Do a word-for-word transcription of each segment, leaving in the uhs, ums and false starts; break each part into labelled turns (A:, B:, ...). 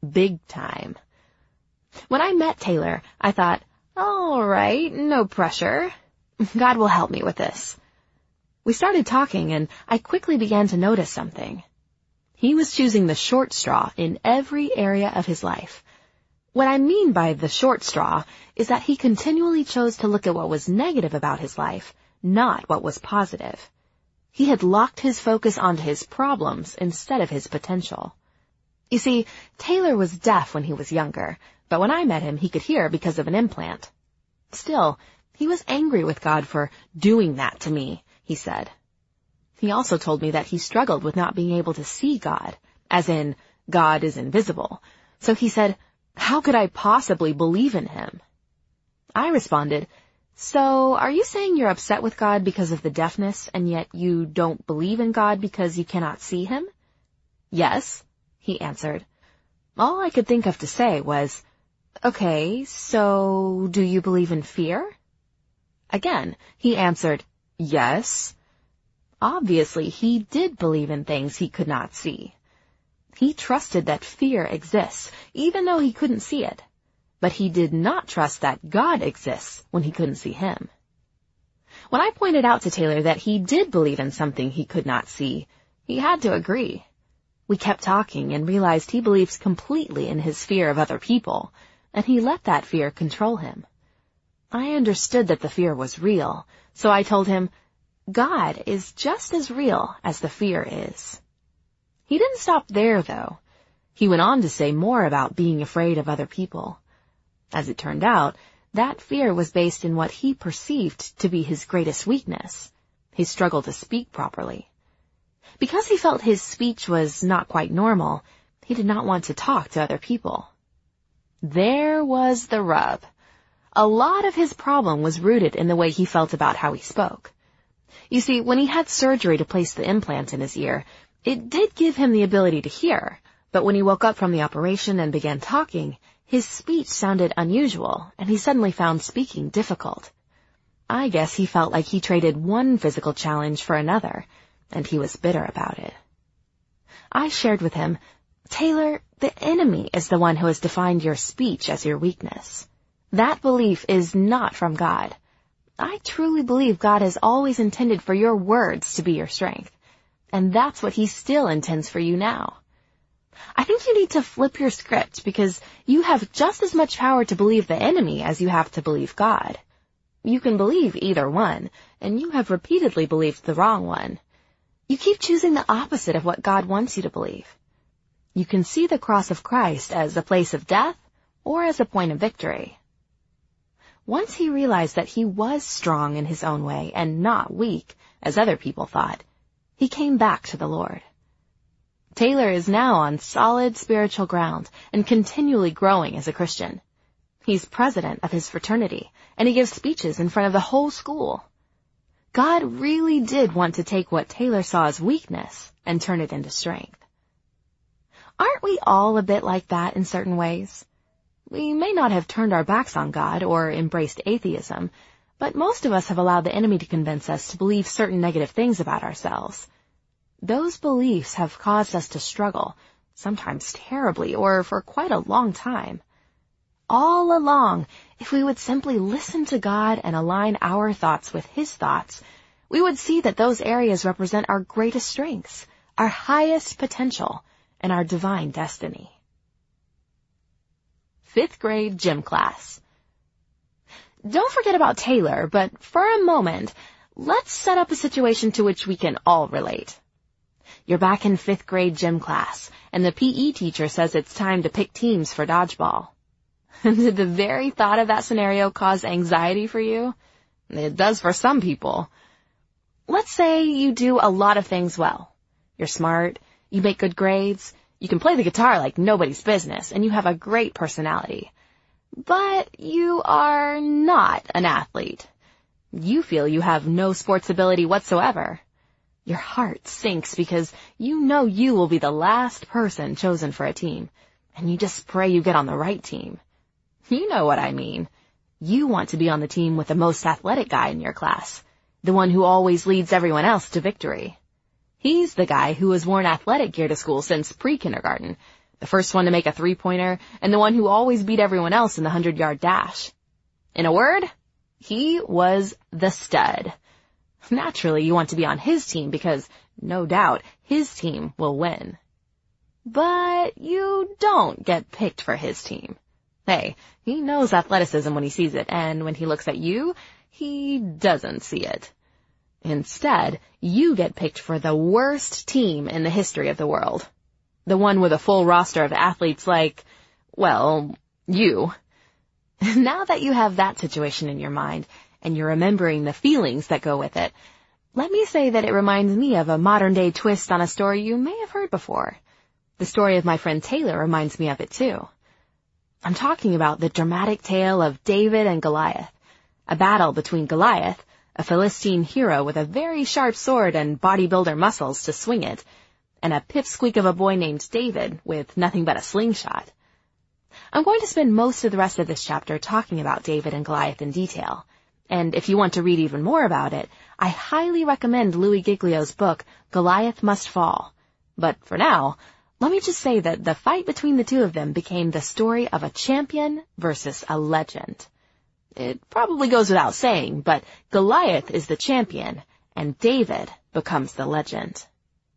A: Big time. When I met Taylor, I thought, all right, no pressure. God will help me with this. We started talking, and I quickly began to notice something. He was choosing the short straw in every area of his life. What I mean by the short straw is that he continually chose to look at what was negative about his life, not what was positive. He had locked his focus onto his problems instead of his potential. You see, Taylor was deaf when he was younger, but when I met him, he could hear because of an implant. Still, he was angry with God for doing that to me, he said. He also told me that he struggled with not being able to see God, as in, God is invisible. So he said, how could I possibly believe in him? I responded, so are you saying you're upset with God because of the deafness, and yet you don't believe in God because you cannot see him? Yes, he answered. All I could think of to say was, okay, so do you believe in fear? Again, he answered, yes. Obviously, he did believe in things he could not see. He trusted that fear exists, even though he couldn't see it. But he did not trust that God exists when he couldn't see him. When I pointed out to Taylor that he did believe in something he could not see, he had to agree. We kept talking and realized he believes completely in his fear of other people, and he let that fear control him. I understood that the fear was real, so I told him, God is just as real as the fear is. He didn't stop there, though. He went on to say more about being afraid of other people. As it turned out, that fear was based in what he perceived to be his greatest weakness, his struggle to speak properly. Because he felt his speech was not quite normal, he did not want to talk to other people. There was the rub. A lot of his problem was rooted in the way he felt about how he spoke. You see, when he had surgery to place the implant in his ear, it did give him the ability to hear, but when he woke up from the operation and began talking, his speech sounded unusual, and he suddenly found speaking difficult. I guess he felt like he traded one physical challenge for another, and he was bitter about it. I shared with him, Taylor, the enemy is the one who has defined your speech as your weakness. That belief is not from God. I truly believe God has always intended for your words to be your strength, and that's what he still intends for you now. I think you need to flip your script because you have just as much power to believe the enemy as you have to believe God. You can believe either one, and you have repeatedly believed the wrong one. You keep choosing the opposite of what God wants you to believe. You can see the cross of Christ as a place of death or as a point of victory. Once he realized that he was strong in his own way and not weak, as other people thought, he came back to the Lord. Taylor is now on solid spiritual ground and continually growing as a Christian. He's president of his fraternity, and he gives speeches in front of the whole school. God really did want to take what Taylor saw as weakness and turn it into strength. Aren't we all a bit like that in certain ways? We may not have turned our backs on God or embraced atheism, but most of us have allowed the enemy to convince us to believe certain negative things about ourselves. Those beliefs have caused us to struggle, sometimes terribly or for quite a long time. All along, if we would simply listen to God and align our thoughts with his thoughts, we would see that those areas represent our greatest strengths, our highest potential, and our divine destiny. Fifth grade gym class. Don't forget about Taylor, but for a moment, let's set up a situation to which we can all relate. You're back in fifth grade gym class, and the P E teacher says it's time to pick teams for dodgeball. Did the very thought of that scenario cause anxiety for you? It does for some people. Let's say you do a lot of things well. You're smart, you make good grades, you can play the guitar like nobody's business, and you have a great personality. But you are not an athlete. You feel you have no sports ability whatsoever. Your heart sinks because you know you will be the last person chosen for a team, and you just pray you get on the right team. You know what I mean. You want to be on the team with the most athletic guy in your class, the one who always leads everyone else to victory. He's the guy who has worn athletic gear to school since pre-kindergarten, the first one to make a three-pointer, and the one who always beat everyone else in the hundred-yard dash. In a word, he was the stud. Naturally, you want to be on his team because, no doubt, his team will win. But you don't get picked for his team. Hey, he knows athleticism when he sees it, and when he looks at you, he doesn't see it. Instead, you get picked for the worst team in the history of the world. The one with a full roster of athletes like, well, you. Now that you have that situation in your mind, and you're remembering the feelings that go with it, let me say that it reminds me of a modern-day twist on a story you may have heard before. The story of my friend Taylor reminds me of it too. I'm talking about the dramatic tale of David and Goliath, a battle between Goliath, a Philistine hero with a very sharp sword and bodybuilder muscles to swing it, and a pipsqueak of a boy named David with nothing but a slingshot. I'm going to spend most of the rest of this chapter talking about David and Goliath in detail, and if you want to read even more about it, I highly recommend Louis Giglio's book, Goliath Must Fall. But for now, let me just say that the fight between the two of them became the story of a champion versus a legend. It probably goes without saying, but Goliath is the champion, and David becomes the legend.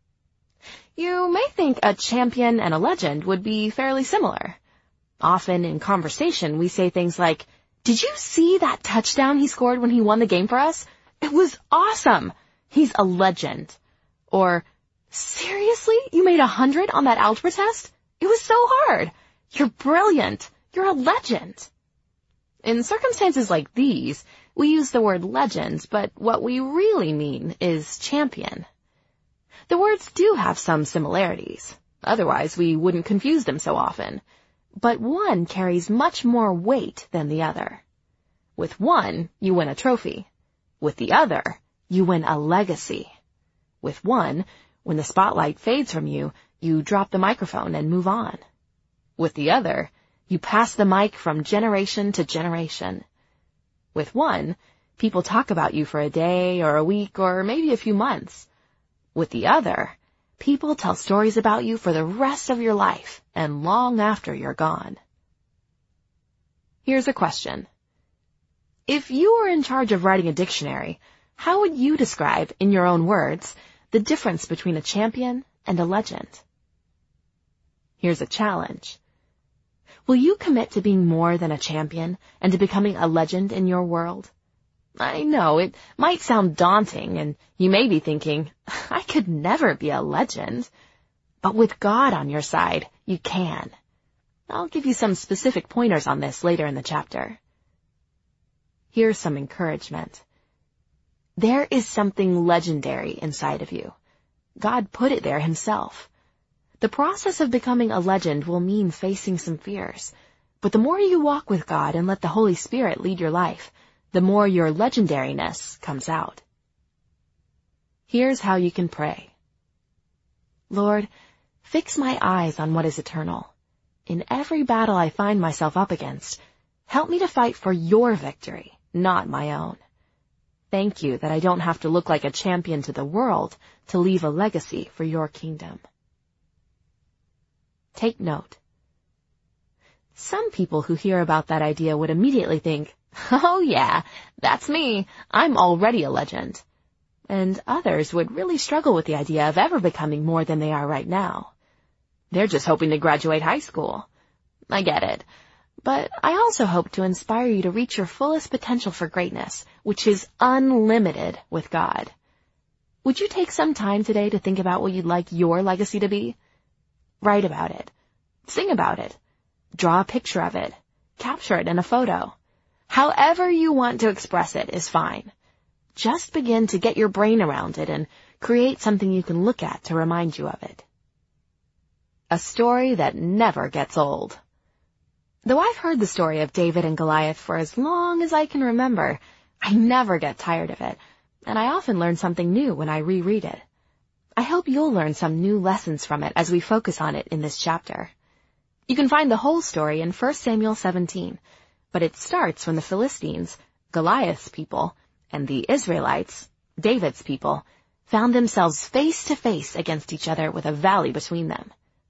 A: You may think a champion and a legend would be fairly similar. Often in conversation, we say things like, "Did you see that touchdown he scored when he won the game for us? It was awesome. He's a legend." Or, "Seriously? You made a hundred on that algebra test? It was so hard. You're brilliant. You're a legend." In circumstances like these, we use the word legend, but what we really mean is champion. The words do have some similarities. Otherwise, we wouldn't confuse them so often. But one carries much more weight than the other. With one, you win a trophy. With the other, you win a legacy. With one, when the spotlight fades from you, you drop the microphone and move on. With the other, you pass the mic from generation to generation. With one, people talk about you for a day or a week or maybe a few months. With the other, people tell stories about you for the rest of your life and long after you're gone. Here's a question. If you were in charge of writing a dictionary, how would you describe, in your own words, the difference between a champion and a legend? Here's a challenge. Will you commit to being more than a champion and to becoming a legend in your world? I know, it might sound daunting, and you may be thinking, I could never be a legend. But with God on your side, you can. I'll give you some specific pointers on this later in the chapter. Here's some encouragement. There is something legendary inside of you. God put it there himself. The process of becoming a legend will mean facing some fears, but the more you walk with God and let the Holy Spirit lead your life, the more your legendariness comes out. Here's how you can pray. Lord, fix my eyes on what is eternal. In every battle I find myself up against, help me to fight for your victory, not my own. Thank you that I don't have to look like a champion to the world to leave a legacy for your kingdom. Take note. Some people who hear about that idea would immediately think, oh yeah, that's me. I'm already a legend. And others would really struggle with the idea of ever becoming more than they are right now. They're just hoping to graduate high school. I get it. But I also hope to inspire you to reach your fullest potential for greatness, which is unlimited with God. Would you take some time today to think about what you'd like your legacy to be? Write about it. Sing about it. Draw a picture of it. Capture it in a photo. However you want to express it is fine. Just begin to get your brain around it and create something you can look at to remind you of it. A story that never gets old. Though I've heard the story of David and Goliath for as long as I can remember, I never get tired of it, and I often learn something new when I reread it. I hope you'll learn some new lessons from it as we focus on it in this chapter. You can find the whole story in First Samuel seventeen, but it starts when the Philistines, Goliath's people, and the Israelites, David's people, found themselves face to face against each other with a valley between them.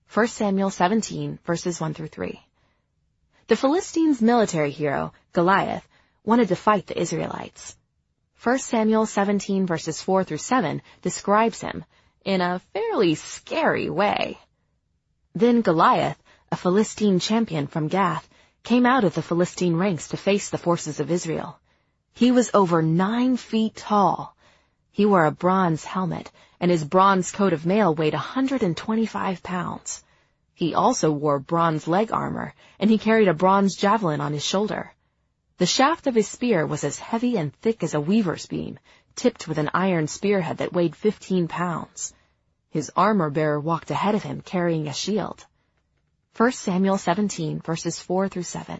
A: First Samuel seventeen, verses one through three. The Philistines' military hero, Goliath, wanted to fight the Israelites. First Samuel seventeen, verses four through seven describes him in a fairly scary way. Then Goliath, a Philistine champion from Gath, came out of the Philistine ranks to face the forces of Israel. He was over nine feet tall. He wore a bronze helmet, and his bronze coat of mail weighed one hundred twenty-five pounds. He also wore bronze leg armor, and he carried a bronze javelin on his shoulder. The shaft of his spear was as heavy and thick as a weaver's beam, tipped with an iron spearhead that weighed fifteen pounds. His armor-bearer walked ahead of him carrying a shield. First Samuel seventeen, verses four through seven.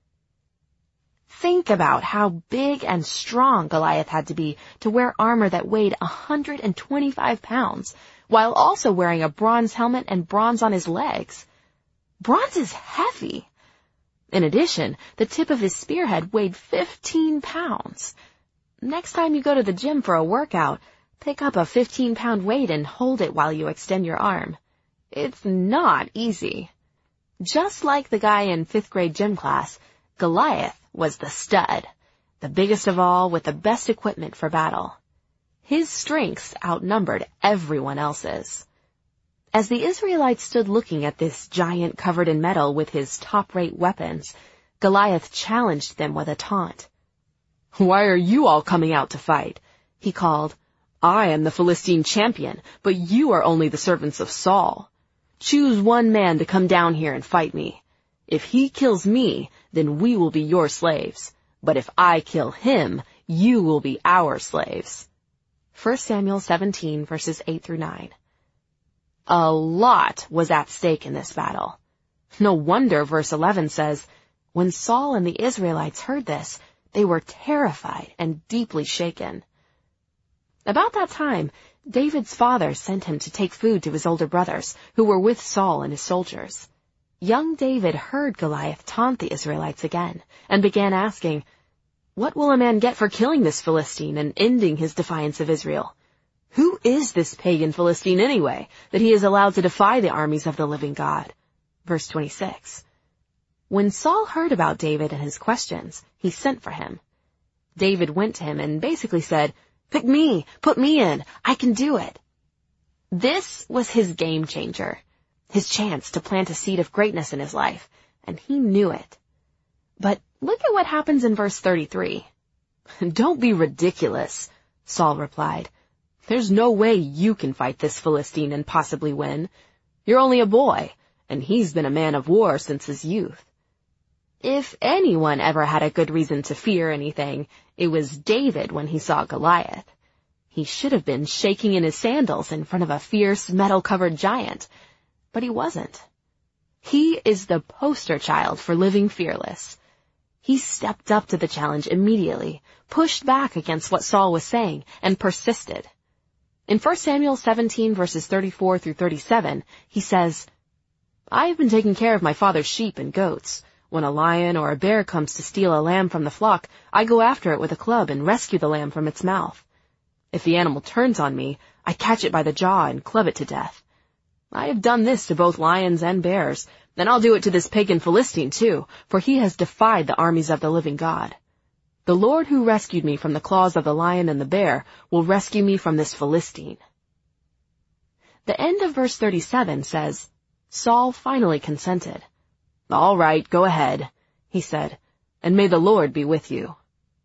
A: Think about how big and strong Goliath had to be to wear armor that weighed one hundred twenty-five pounds, while also wearing a bronze helmet and bronze on his legs. Bronze is heavy. In addition, the tip of his spearhead weighed fifteen pounds. Next time you go to the gym for a workout, pick up a fifteen-pound weight and hold it while you extend your arm. It's not easy. Just like the guy in fifth grade gym class, Goliath was the stud, the biggest of all with the best equipment for battle. His strengths outnumbered everyone else's. As the Israelites stood looking at this giant covered in metal with his top-rate weapons, Goliath challenged them with a taunt. "Why are you all coming out to fight?" he called. "I am the Philistine champion, but you are only the servants of Saul. Choose one man to come down here and fight me. If he kills me, then we will be your slaves. But if I kill him, you will be our slaves." First Samuel seventeen, verses eight through nine. A lot was at stake in this battle. No wonder verse eleven says, "When Saul and the Israelites heard this, they were terrified and deeply shaken." About that time, David's father sent him to take food to his older brothers, who were with Saul and his soldiers. Young David heard Goliath taunt the Israelites again, and began asking, "What will a man get for killing this Philistine and ending his defiance of Israel? Who is this pagan Philistine anyway, that he is allowed to defy the armies of the living God?" Verse twenty-six. When Saul heard about David and his questions, he sent for him. David went to him and basically said, "Pick me, put me in, I can do it." This was his game changer, his chance to plant a seed of greatness in his life, and he knew it. But look at what happens in verse thirty-three. "Don't be ridiculous," Saul replied. "There's no way you can fight this Philistine and possibly win. You're only a boy, and he's been a man of war since his youth." If anyone ever had a good reason to fear anything, it was David when he saw Goliath. He should have been shaking in his sandals in front of a fierce, metal-covered giant, but he wasn't. He is the poster child for living fearless. He stepped up to the challenge immediately, pushed back against what Saul was saying, and persisted. In First Samuel seventeen, verses thirty-four through thirty-seven, he says, "I have been taking care of my father's sheep and goats. When a lion or a bear comes to steal a lamb from the flock, I go after it with a club and rescue the lamb from its mouth. If the animal turns on me, I catch it by the jaw and club it to death. I have done this to both lions and bears, and I'll do it to this pagan Philistine too, for he has defied the armies of the living God. The Lord who rescued me from the claws of the lion and the bear will rescue me from this Philistine." The end of verse thirty-seven says, Saul finally consented. "All right, go ahead," he said, "and may the Lord be with you."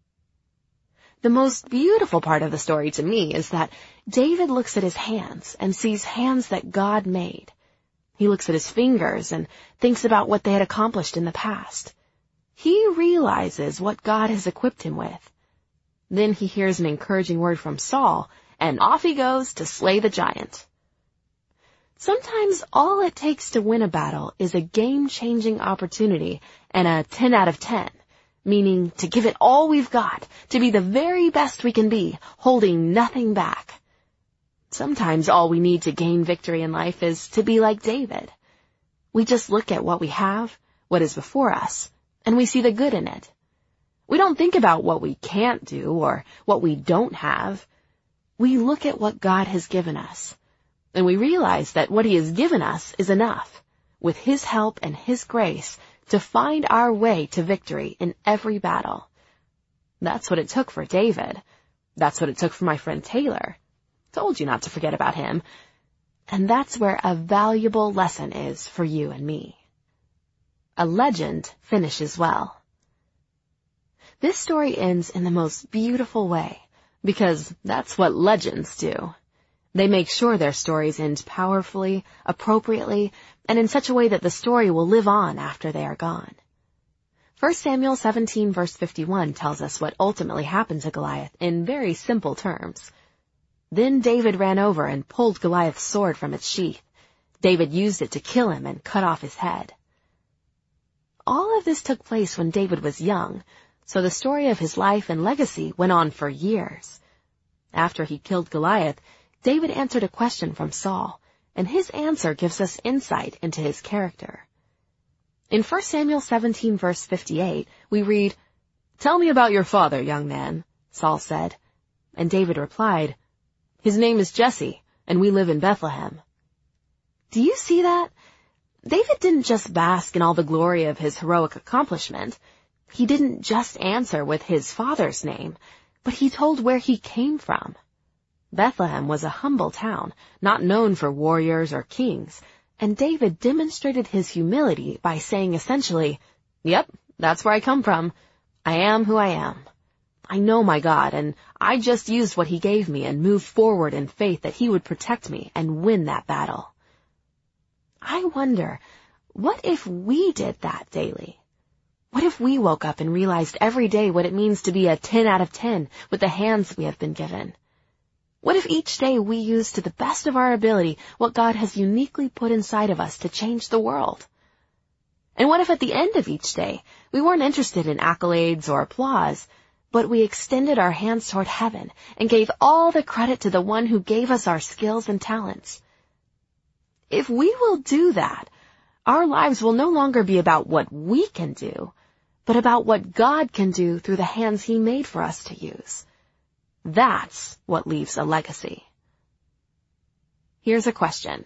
A: The most beautiful part of the story to me is that David looks at his hands and sees hands that God made. He looks at his fingers and thinks about what they had accomplished in the past. He realizes what God has equipped him with. Then he hears an encouraging word from Saul, and off he goes to slay the giant. Sometimes all it takes to win a battle is a game-changing opportunity and a ten out of ten, meaning to give it all we've got, to be the very best we can be, holding nothing back. Sometimes all we need to gain victory in life is to be like David. We just look at what we have, what is before us, and we see the good in it. We don't think about what we can't do or what we don't have. We look at what God has given us. And we realize that what he has given us is enough, with his help and his grace, to find our way to victory in every battle. That's what it took for David. That's what it took for my friend Taylor. Told you not to forget about him. And that's where a valuable lesson is for you and me. A legend finishes well. This story ends in the most beautiful way, because that's what legends do. They make sure their stories end powerfully, appropriately, and in such a way that the story will live on after they are gone. First Samuel seventeen verse fifty-one tells us what ultimately happened to Goliath in very simple terms. Then David ran over and pulled Goliath's sword from its sheath. David used it to kill him and cut off his head. All of this took place when David was young, so the story of his life and legacy went on for years. After he killed Goliath, David answered a question from Saul, and his answer gives us insight into his character. In First Samuel seventeen verse fifty-eight, we read, "Tell me about your father, young man," Saul said. And David replied, "His name is Jesse, and we live in Bethlehem." Do you see that? David didn't just bask in all the glory of his heroic accomplishment. He didn't just answer with his father's name, but he told where he came from. Bethlehem was a humble town, not known for warriors or kings, and David demonstrated his humility by saying essentially, "Yep, that's where I come from. I am who I am. I know my God, and I just used what he gave me and moved forward in faith that he would protect me and win that battle." I wonder, what if we did that daily? What if we woke up and realized every day what it means to be a ten out of ten with the hands we have been given? What if each day we use to the best of our ability what God has uniquely put inside of us to change the world? And what if at the end of each day we weren't interested in accolades or applause, but we extended our hands toward heaven and gave all the credit to the one who gave us our skills and talents? If we will do that, our lives will no longer be about what we can do, but about what God can do through the hands he made for us to use. That's what leaves a legacy. Here's a question.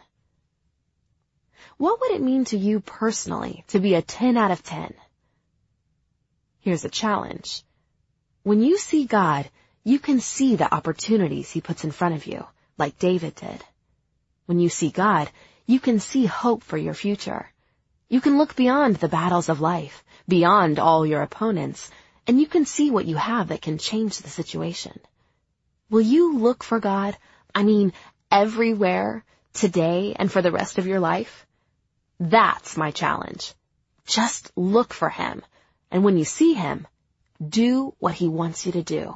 A: What would it mean to you personally to be a ten out of ten? Here's a challenge. When you see God, you can see the opportunities he puts in front of you, like David did. When you see God, you can see hope for your future. You can look beyond the battles of life, beyond all your opponents, and you can see what you have that can change the situation. Will you look for God, I mean, everywhere, today and for the rest of your life? That's my challenge. Just look for him, and when you see him, do what he wants you to do.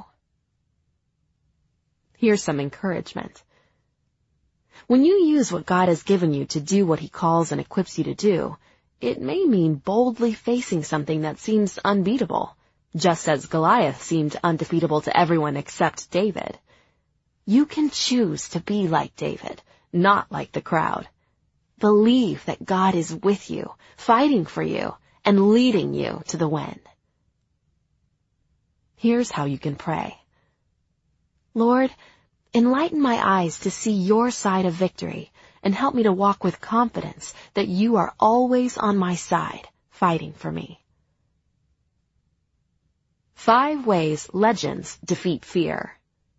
A: Here's some encouragement. When you use what God has given you to do what he calls and equips you to do, it may mean boldly facing something that seems unbeatable, just as Goliath seemed undefeatable to everyone except David. You can choose to be like David, not like the crowd. Believe that God is with you, fighting for you, and leading you to the win. Here's how you can pray. Lord, enlighten my eyes to see your side of victory, and help me to walk with confidence that you are always on my side, fighting for me. Five ways legends defeat fear.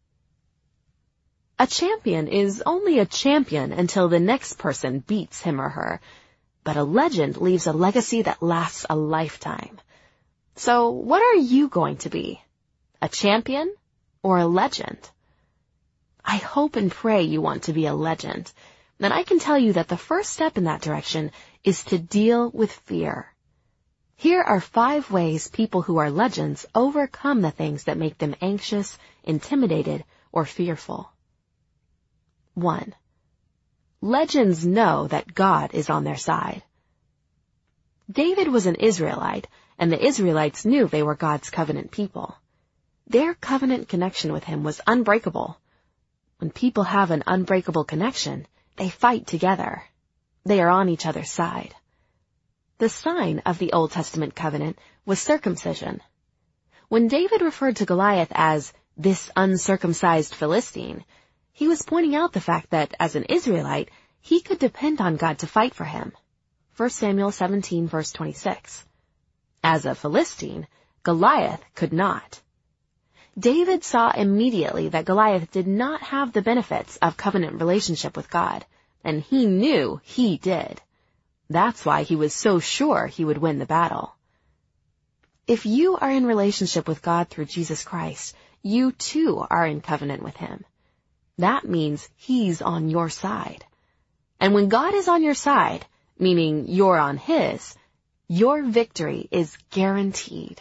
A: A champion is only a champion until the next person beats him or her, but a legend leaves a legacy that lasts a lifetime. So what are you going to be? A champion or a legend? I hope and pray you want to be a legend, and I can tell you that the first step in that direction is to deal with fear. Here are five ways people who are legends overcome the things that make them anxious, intimidated, or fearful. One, legends know that God is on their side. David was an Israelite, and the Israelites knew they were God's covenant people. Their covenant connection with him was unbreakable. When people have an unbreakable connection, they fight together. They are on each other's side. The sign of the Old Testament covenant was circumcision. When David referred to Goliath as this uncircumcised Philistine, He was pointing out the fact that, as an Israelite, he could depend on God to fight for him. First Samuel seventeen, verse twenty-six. As a Philistine, Goliath could not. David saw immediately that Goliath did not have the benefits of covenant relationship with God, and he knew he did. That's why he was so sure he would win the battle. If you are in relationship with God through Jesus Christ, you too are in covenant with him. That means he's on your side. And when God is on your side, meaning you're on his, your victory is guaranteed.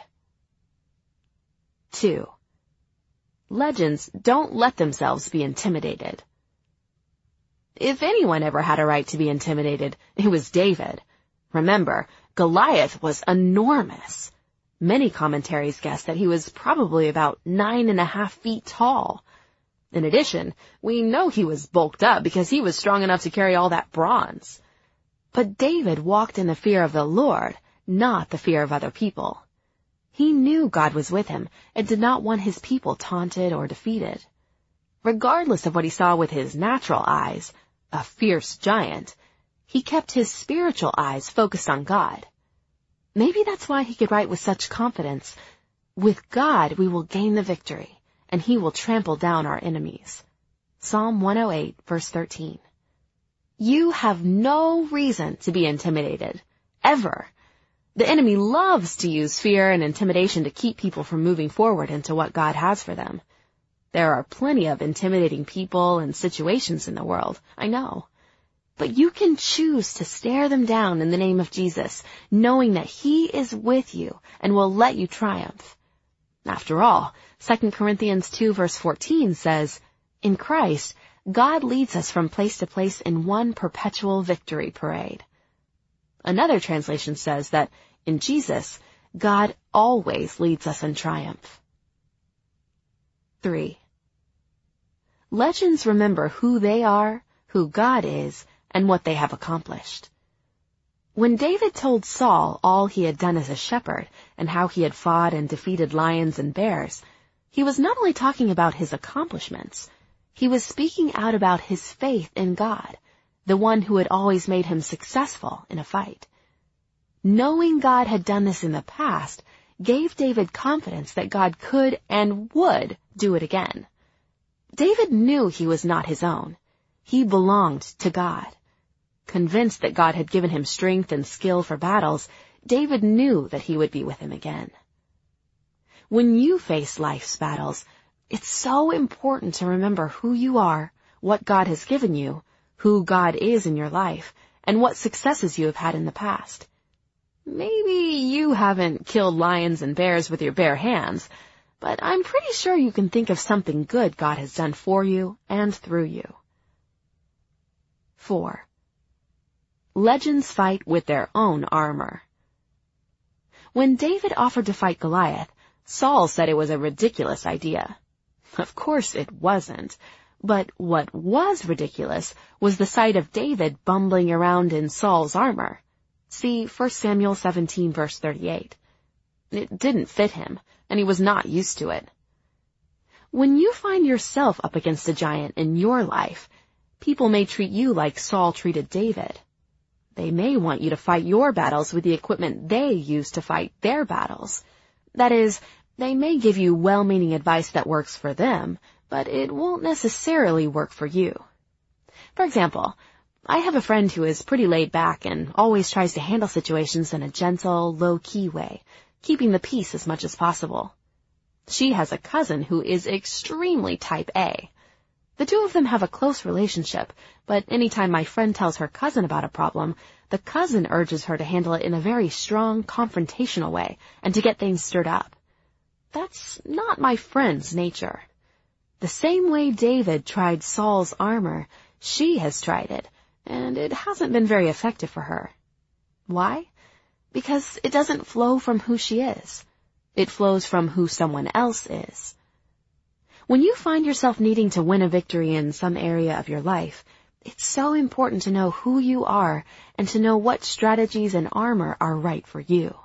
A: Two, legends don't let themselves be intimidated. If anyone ever had a right to be intimidated, it was David. Remember, Goliath was enormous. Many commentaries guess that he was probably about nine and a half feet tall. In addition, we know he was bulked up because he was strong enough to carry all that bronze. But David walked in the fear of the Lord, not the fear of other people. He knew God was with him and did not want his people taunted or defeated. Regardless of what he saw with his natural eyes, a fierce giant, he kept his spiritual eyes focused on God. Maybe that's why he could write with such confidence, "With God we will gain the victory, and he will trample down our enemies." Psalm one oh eight, verse thirteen. You have no reason to be intimidated, ever. The enemy loves to use fear and intimidation to keep people from moving forward into what God has for them. There are plenty of intimidating people and situations in the world, I know. But you can choose to stare them down in the name of Jesus, knowing that he is with you and will let you triumph. After all, Second Corinthians two verse fourteen says, "In Christ, God leads us from place to place in one perpetual victory parade." Another translation says that, in Jesus, God always leads us in triumph. Three, legends remember who they are, who God is, and what they have accomplished. When David told Saul all he had done as a shepherd and how he had fought and defeated lions and bears, he was not only talking about his accomplishments, he was speaking out about his faith in God, the one who had always made him successful in a fight. Knowing God had done this in the past gave David confidence that God could and would do it again. David knew he was not his own. He belonged to God. Convinced that God had given him strength and skill for battles, David knew that he would be with him again. When you face life's battles, it's so important to remember who you are, what God has given you, who God is in your life, and what successes you have had in the past. Maybe you haven't killed lions and bears with your bare hands, but I'm pretty sure you can think of something good God has done for you and through you. Four, legends fight with their own armor. When David offered to fight Goliath, Saul said it was a ridiculous idea. Of course it wasn't, but what was ridiculous was the sight of David bumbling around in Saul's armor. See First Samuel seventeen, verse thirty-eight. It didn't fit him, and he was not used to it. When you find yourself up against a giant in your life, people may treat you like Saul treated David. They may want you to fight your battles with the equipment they use to fight their battles. That is, they may give you well-meaning advice that works for them, but it won't necessarily work for you. For example, I have a friend who is pretty laid back and always tries to handle situations in a gentle, low-key way, keeping the peace as much as possible. She has a cousin who is extremely type A. The two of them have a close relationship, but anytime my friend tells her cousin about a problem, the cousin urges her to handle it in a very strong, confrontational way and to get things stirred up. That's not my friend's nature. The same way David tried Saul's armor, she has tried it, and it hasn't been very effective for her. Why? Because it doesn't flow from who she is. It flows from who someone else is. When you find yourself needing to win a victory in some area of your life, it's so important to know who you are and to know what strategies and armor are right for you.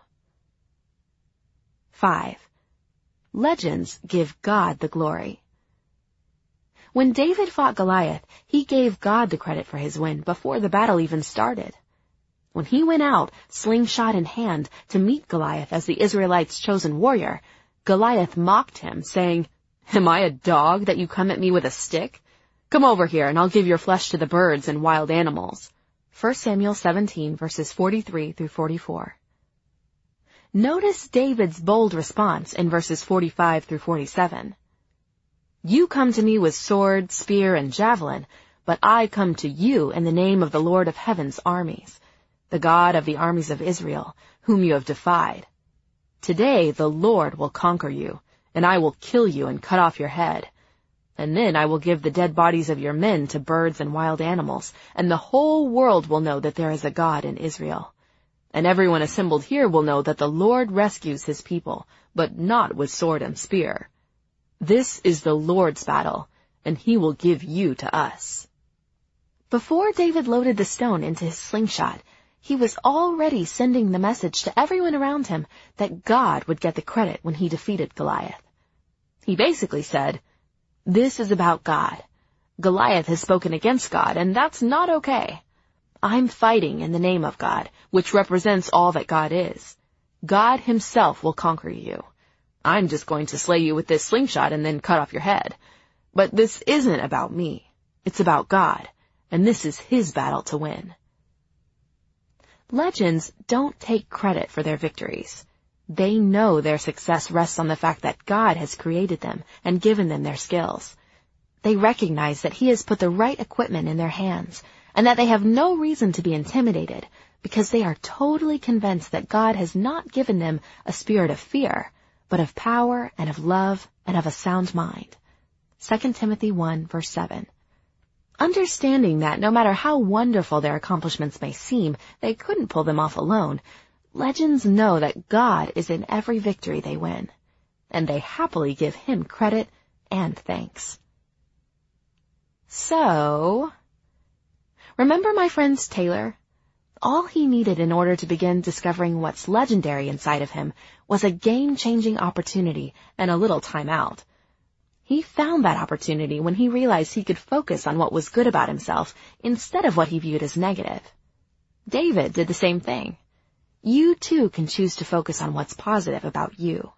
A: Five, legends give God the glory. When David fought Goliath, he gave God the credit for his win before the battle even started. When he went out, slingshot in hand, to meet Goliath as the Israelites' chosen warrior, Goliath mocked him, saying, "Am I a dog that you come at me with a stick? Come over here and I'll give your flesh to the birds and wild animals." First Samuel seventeen, verses forty-three through forty-four. Notice David's bold response in verses forty-five through forty-seven. "You come to me with sword, spear, and javelin, but I come to you in the name of the Lord of heaven's armies, the God of the armies of Israel, whom you have defied. Today the Lord will conquer you, and I will kill you and cut off your head. And then I will give the dead bodies of your men to birds and wild animals, and the whole world will know that there is a God in Israel. And everyone assembled here will know that the Lord rescues his people, but not with sword and spear. This is the Lord's battle, and he will give you to us." Before David loaded the stone into his slingshot, he was already sending the message to everyone around him that God would get the credit when he defeated Goliath. He basically said, "This is about God. Goliath has spoken against God, and that's not okay. I'm fighting in the name of God, which represents all that God is. God himself will conquer you. I'm just going to slay you with this slingshot and then cut off your head. But this isn't about me. It's about God, and this is his battle to win." Legends don't take credit for their victories. They know their success rests on the fact that God has created them and given them their skills. They recognize that he has put the right equipment in their hands, and that they have no reason to be intimidated, because they are totally convinced that God has not given them a spirit of fear, but of power and of love and of a sound mind. Second Timothy one, verse seven. Understanding that no matter how wonderful their accomplishments may seem, they couldn't pull them off alone, legends know that God is in every victory they win, and they happily give him credit and thanks. So, remember my friend Taylor? All he needed in order to begin discovering what's legendary inside of him was a game-changing opportunity and a little time out. He found that opportunity when he realized he could focus on what was good about himself instead of what he viewed as negative. David did the same thing. You too can choose to focus on what's positive about you.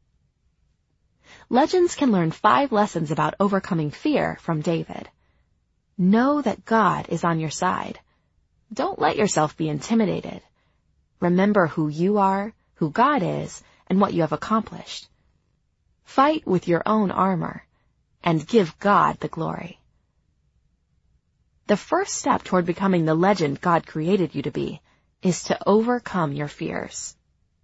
A: Legends can learn five lessons about overcoming fear from David. Know that God is on your side. Don't let yourself be intimidated. Remember who you are, who God is, and what you have accomplished. Fight with your own armor, and give God the glory. The first step toward becoming the legend God created you to be is to overcome your fears.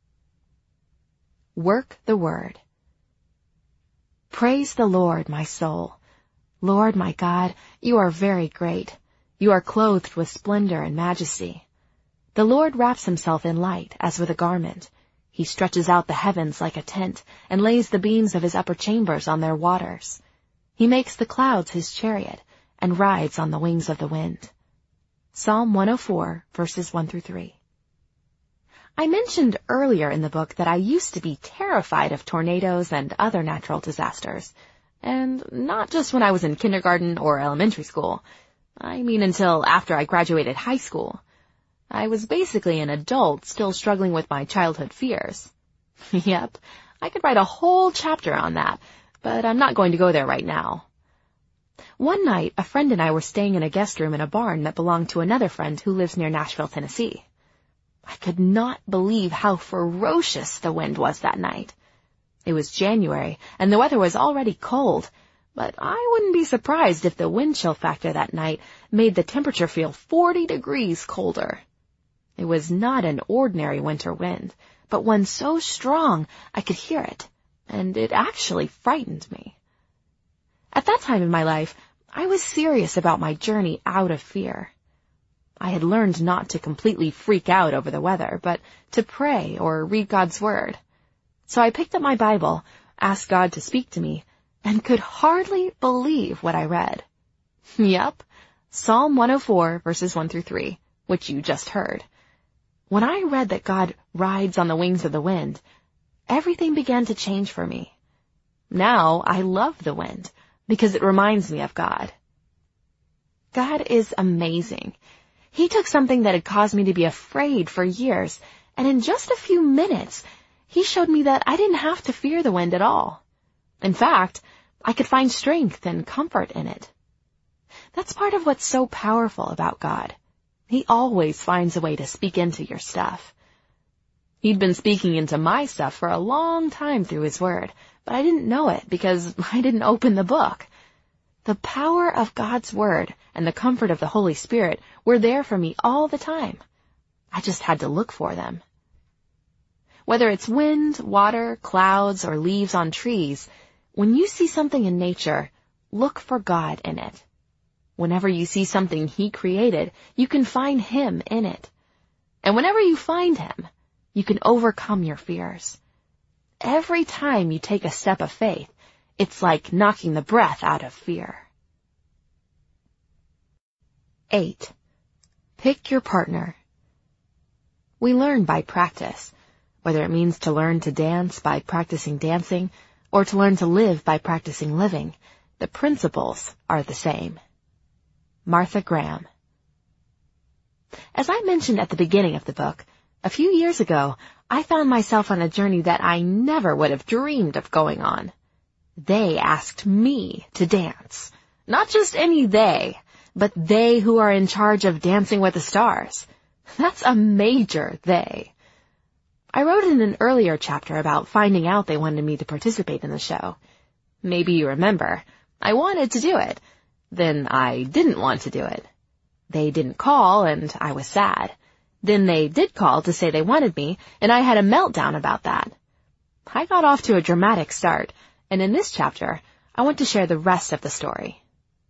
A: Work the word. Praise the Lord, my soul. Lord, my God, you are very great. You are clothed with splendor and majesty. The Lord wraps himself in light as with a garment. He stretches out the heavens like a tent and lays the beams of his upper chambers on their waters. He makes the clouds his chariot and rides on the wings of the wind. Psalm one oh four, verses one through three. I mentioned earlier in the book that I used to be terrified of tornadoes and other natural disasters. And not just when I was in kindergarten or elementary school. I mean until after I graduated high school. I was basically an adult still struggling with my childhood fears. Yep, I could write a whole chapter on that, but I'm not going to go there right now. One night, a friend and I were staying in a guest room in a barn that belonged to another friend who lives near Nashville, Tennessee. I could not believe how ferocious the wind was that night. It was January, and the weather was already cold, but I wouldn't be surprised if the wind chill factor that night made the temperature feel forty degrees colder. It was not an ordinary winter wind, but one so strong I could hear it, and it actually frightened me. At that time in my life, I was serious about my journey out of fear. I had learned not to completely freak out over the weather, but to pray or read God's Word. So I picked up my Bible, asked God to speak to me, and could hardly believe what I read. Yep, Psalm one oh four, verses one through three, which you just heard. When I read that God rides on the wings of the wind, everything began to change for me. Now I love the wind, because it reminds me of God. God is amazing. He took something that had caused me to be afraid for years, and in just a few minutes, He showed me that I didn't have to fear the wind at all. In fact, I could find strength and comfort in it. That's part of what's so powerful about God. He always finds a way to speak into your stuff. He'd been speaking into my stuff for a long time through His Word, but I didn't know it because I didn't open the book. The power of God's Word and the comfort of the Holy Spirit were there for me all the time. I just had to look for them. Whether it's wind, water, clouds, or leaves on trees, when you see something in nature, look for God in it. Whenever you see something He created, you can find Him in it. And whenever you find Him, you can overcome your fears. Every time you take a step of faith, it's like knocking the breath out of fear. Eight. Pick your partner. We learn by practice, whether it means to learn to dance by practicing dancing or to learn to live by practicing living. The principles are the same. Martha Graham. As I mentioned at the beginning of the book, a few years ago, I found myself on a journey that I never would have dreamed of going on. They asked me to dance. Not just any they, but they who are in charge of Dancing with the Stars. That's a major they. I wrote in an earlier chapter about finding out they wanted me to participate in the show. Maybe you remember. I wanted to do it. Then I didn't want to do it. They didn't call, and I was sad. Then they did call to say they wanted me, and I had a meltdown about that. I got off to a dramatic start, and in this chapter, I want to share the rest of the story.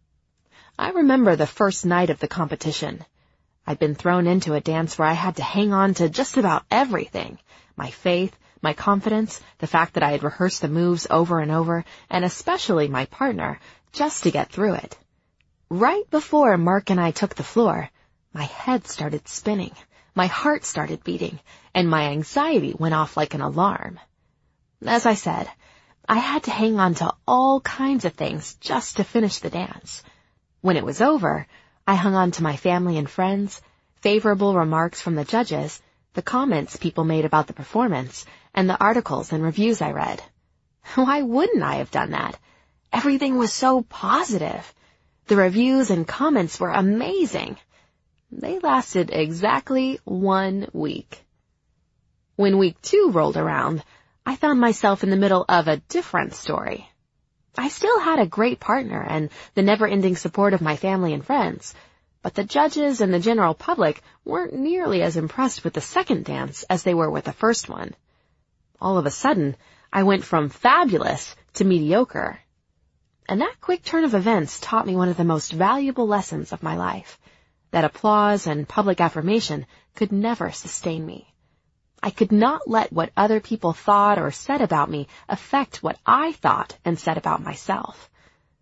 A: I remember the first night of the competition. I'd been thrown into a dance where I had to hang on to just about everything. My faith, my confidence, the fact that I had rehearsed the moves over and over, and especially my partner, just to get through it. Right before Mark and I took the floor, my head started spinning, my heart started beating, and my anxiety went off like an alarm. As I said, I had to hang on to all kinds of things just to finish the dance. When it was over, I hung on to my family and friends, favorable remarks from the judges, the comments people made about the performance, and the articles and reviews I read. Why wouldn't I have done that? Everything was so positive. The reviews and comments were amazing. They lasted exactly one week. When week two rolled around, I found myself in the middle of a different story. I still had a great partner and the never-ending support of my family and friends, but the judges and the general public weren't nearly as impressed with the second dance as they were with the first one. All of a sudden, I went from fabulous to mediocre. And that quick turn of events taught me one of the most valuable lessons of my life, that applause and public affirmation could never sustain me. I could not let what other people thought or said about me affect what I thought and said about myself.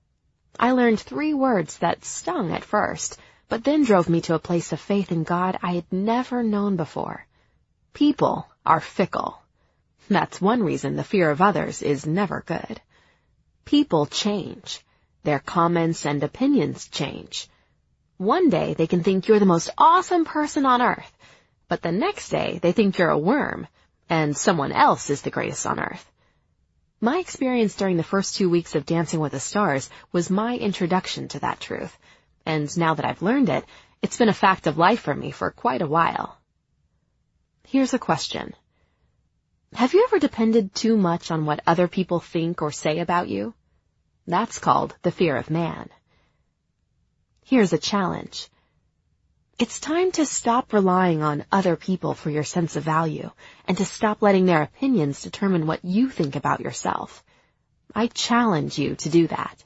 A: I learned three words that stung at first, but then drove me to a place of faith in God I had never known before. People are fickle. That's one reason the fear of others is never good. People change. Their comments and opinions change. One day they can think you're the most awesome person on earth, but the next day they think you're a worm, and someone else is the greatest on earth. My experience during the first two weeks of Dancing with the Stars was my introduction to that truth, and now that I've learned it, it's been a fact of life for me for quite a while. Here's a question. Have you ever depended too much on what other people think or say about you? That's called the fear of man. Here's a challenge. It's time to stop relying on other people for your sense of value and to stop letting their opinions determine what you think about yourself. I challenge you to do that.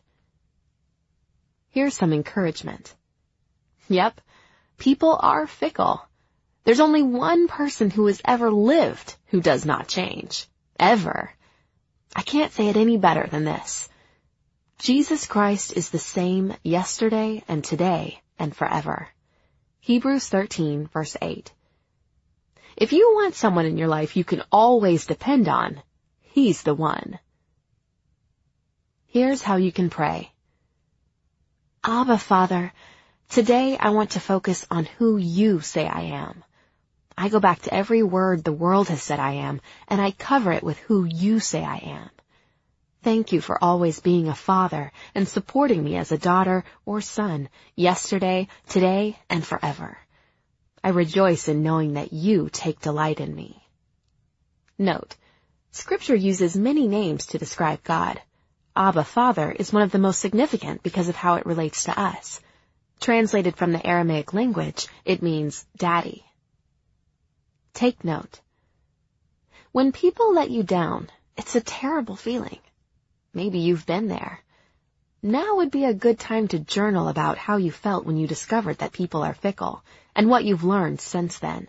A: Here's some encouragement. Yep, people are fickle. There's only one person who has ever lived who does not change. Ever. I can't say it any better than this. Jesus Christ is the same yesterday and today and forever. Hebrews thirteen, verse eight. If you want someone in your life you can always depend on, he's the one. Here's how you can pray. Abba, Father, today I want to focus on who you say I am. I go back to every word the world has said I am, and I cover it with who you say I am. Thank you for always being a father and supporting me as a daughter or son, yesterday, today, and forever. I rejoice in knowing that you take delight in me. Note, Scripture uses many names to describe God. Abba, Father, is one of the most significant because of how it relates to us. Translated from the Aramaic language, it means daddy. Take note. When people let you down, it's a terrible feeling. Maybe you've been there. Now would be a good time to journal about how you felt when you discovered that people are fickle, and what you've learned since then.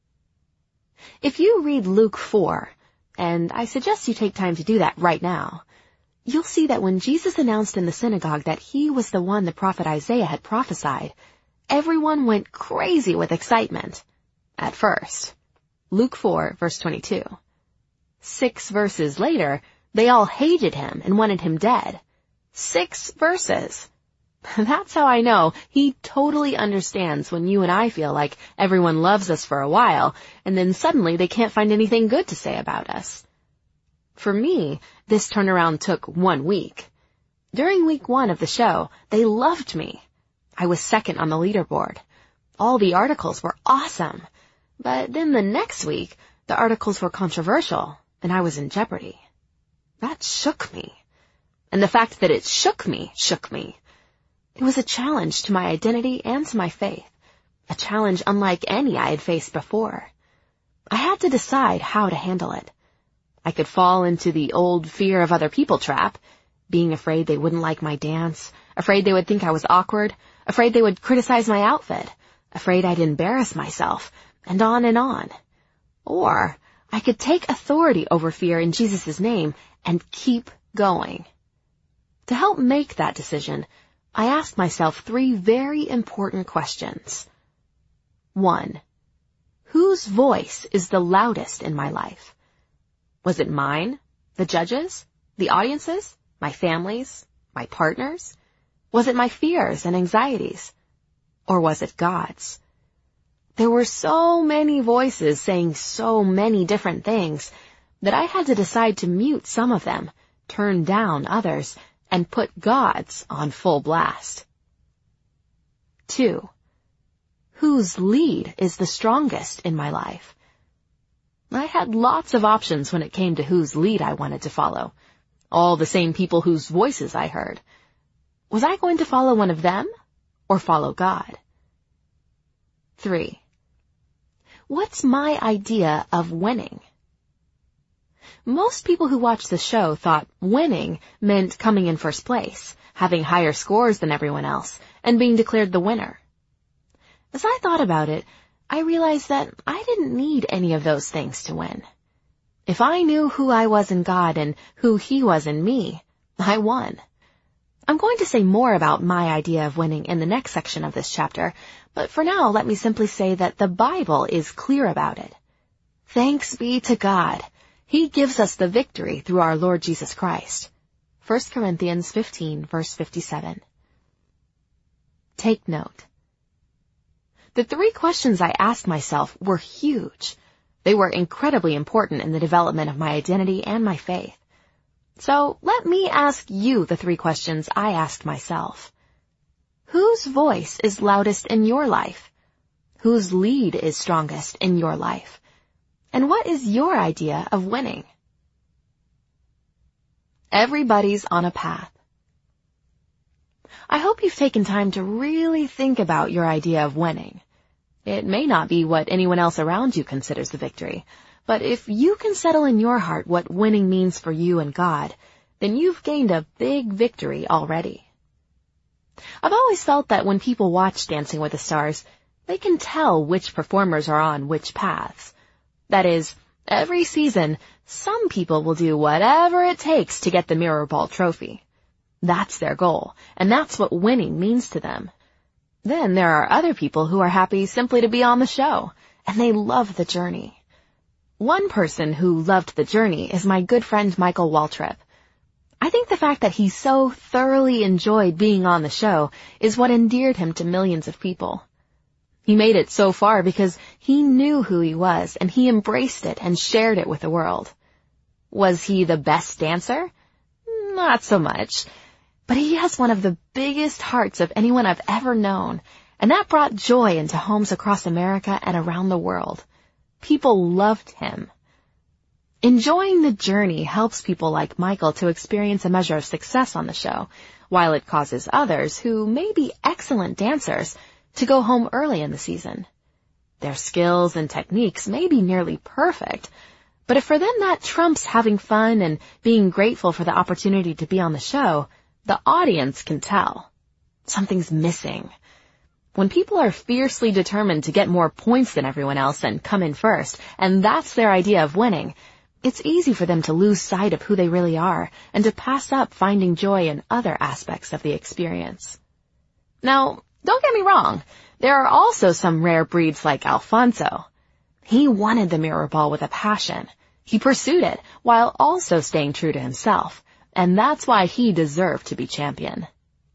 A: If you read Luke four, and I suggest you take time to do that right now, you'll see that when Jesus announced in the synagogue that he was the one the prophet Isaiah had prophesied, everyone went crazy with excitement. At first. Luke four, verse twenty-two. Six verses later, they all hated him and wanted him dead. Six verses. That's how I know he totally understands when you and I feel like everyone loves us for a while, and then suddenly they can't find anything good to say about us. For me, this turnaround took one week. During week one of the show, they loved me. I was second on the leaderboard. All the articles were awesome. But then the next week, the articles were controversial, and I was in jeopardy. That shook me. And the fact that it shook me, shook me. It was a challenge to my identity and to my faith. A challenge unlike any I had faced before. I had to decide how to handle it. I could fall into the old fear of other people trap, being afraid they wouldn't like my dance, afraid they would think I was awkward, afraid they would criticize my outfit, afraid I'd embarrass myself, and on and on. Or I could take authority over fear in Jesus' name and keep going. To help make that decision, I asked myself three very important questions. One, whose voice is the loudest in my life? Was it mine, the judges, the audiences, my families, my partners? Was it my fears and anxieties? Or was it God's? There were so many voices saying so many different things that I had to decide to mute some of them, turn down others, and put God's on full blast. Two, whose lead is the strongest in my life? I had lots of options when it came to whose lead I wanted to follow. All the same people whose voices I heard. Was I going to follow one of them or follow God? Three, what's my idea of winning? Most people who watched the show thought winning meant coming in first place, having higher scores than everyone else, and being declared the winner. As I thought about it, I realized that I didn't need any of those things to win. If I knew who I was in God and who He was in me, I won. I'm going to say more about my idea of winning in the next section of this chapter, but for now let me simply say that the Bible is clear about it. Thanks be to God. He gives us the victory through our Lord Jesus Christ. First Corinthians fifteen, verse fifty-seven. Take note. The three questions I asked myself were huge. They were incredibly important in the development of my identity and my faith. So let me ask you the three questions I asked myself. Whose voice is loudest in your life? Whose lead is strongest in your life? And what is your idea of winning? Everybody's on a path. I hope you've taken time to really think about your idea of winning. It may not be what anyone else around you considers the victory, but if you can settle in your heart what winning means for you and God, then you've gained a big victory already. I've always felt that when people watch Dancing with the Stars, they can tell which performers are on which paths. That is, every season, some people will do whatever it takes to get the Mirror Ball trophy. That's their goal, and that's what winning means to them. Then there are other people who are happy simply to be on the show, and they love the journey. One person who loved the journey is my good friend Michael Waltrip. I I think the fact that he so thoroughly enjoyed being on the show is what endeared him to millions of people. He made it so far because he knew who he was, and he embraced it and shared it with the world. Was he the best dancer? Not so much. But he has one of the biggest hearts of anyone I've ever known, and that brought joy into homes across America and around the world. People loved him. Enjoying the journey helps people like Michael to experience a measure of success on the show, while it causes others, who may be excellent dancers, to go home early in the season. Their skills and techniques may be nearly perfect, but if for them that trumps having fun and being grateful for the opportunity to be on the show, the audience can tell. Something's missing. When people are fiercely determined to get more points than everyone else and come in first, and that's their idea of winning, it's easy for them to lose sight of who they really are and to pass up finding joy in other aspects of the experience. Now, don't get me wrong, there are also some rare breeds like Alfonso. He wanted the mirror ball with a passion. He pursued it while also staying true to himself, and that's why he deserved to be champion.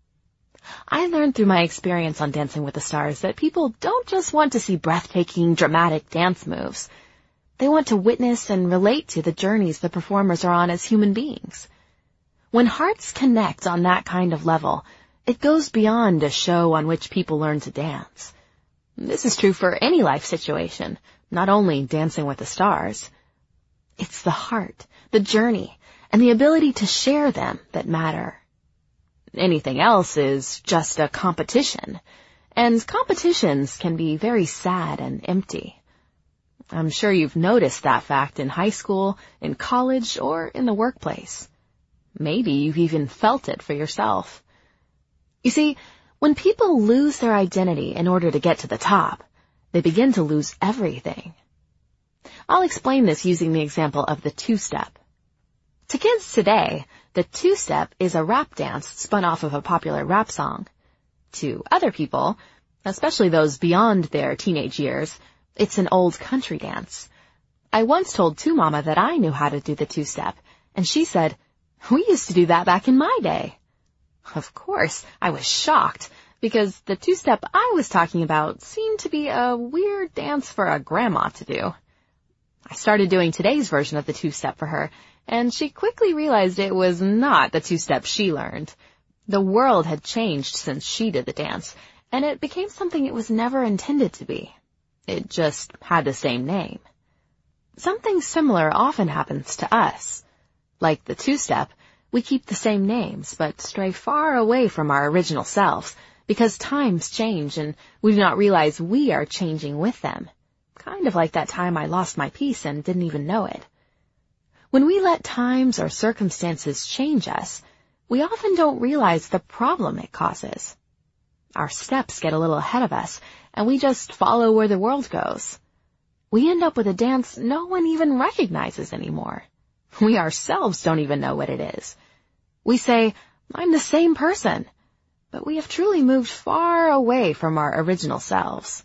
A: I learned through my experience on Dancing with the Stars that people don't just want to see breathtaking, dramatic dance moves. They want to witness and relate to the journeys the performers are on as human beings. When hearts connect on that kind of level, it goes beyond a show on which people learn to dance. This is true for any life situation, not only Dancing with the Stars. It's the heart, the journey, and the ability to share them that matter. Anything else is just a competition, and competitions can be very sad and empty. I'm sure you've noticed that fact in high school, in college, or in the workplace. Maybe you've even felt it for yourself. You see, when people lose their identity in order to get to the top, they begin to lose everything. I'll explain this using the example of the two-step. To kids today, the two-step is a rap dance spun off of a popular rap song. To other people, especially those beyond their teenage years, it's an old country dance. I once told Two Mama that I knew how to do the two-step, and she said, "We used to do that back in my day." Of course, I was shocked, because the two-step I was talking about seemed to be a weird dance for a grandma to do. I started doing today's version of the two-step for her, and she quickly realized it was not the two-step she learned. The world had changed since she did the dance, and it became something it was never intended to be. It just had the same name. Something similar often happens to us. Like the two-step, we keep the same names, but stray far away from our original selves, because times change and we do not realize we are changing with them. Kind of like that time I lost my peace and didn't even know it. When we let times or circumstances change us, we often don't realize the problem it causes. Our steps get a little ahead of us, and we just follow where the world goes. We end up with a dance no one even recognizes anymore. We ourselves don't even know what it is. We say, "I'm the same person," but we have truly moved far away from our original selves.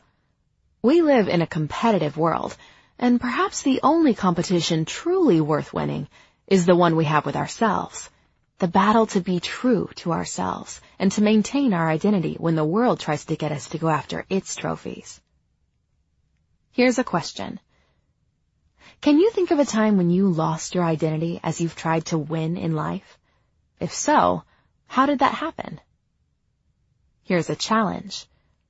A: We live in a competitive world, and perhaps the only competition truly worth winning is the one we have with ourselves. The battle to be true to ourselves and to maintain our identity when the world tries to get us to go after its trophies. Here's a question. Can you think of a time when you lost your identity as you've tried to win in life? If so, how did that happen? Here's a challenge.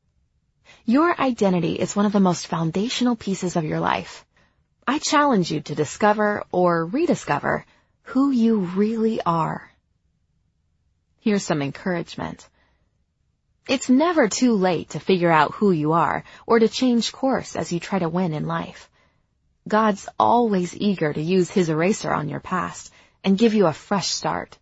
A: Your identity is one of the most foundational pieces of your life. I challenge you to discover or rediscover who you really are. Here's some encouragement. It's never too late to figure out who you are or to change course as you try to win in life. God's always eager to use His eraser on your past and give you a fresh start.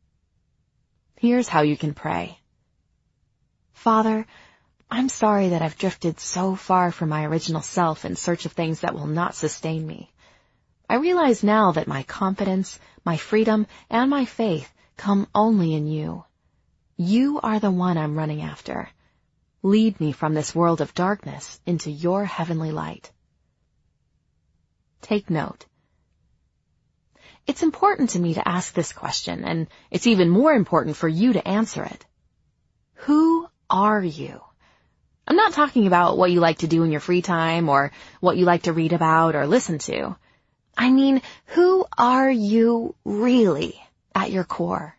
A: Here's how you can pray. Father, I'm sorry that I've drifted so far from my original self in search of things that will not sustain me. I realize now that my confidence, my freedom, and my faith come only in you. You are the one I'm running after. Lead me from this world of darkness into your heavenly light. Take note. it's important to me to ask this question, and it's even more important for you to answer it. Who are you? I'm not talking about what you like to do in your free time or what you like to read about or listen to. I mean, who are you really at your core?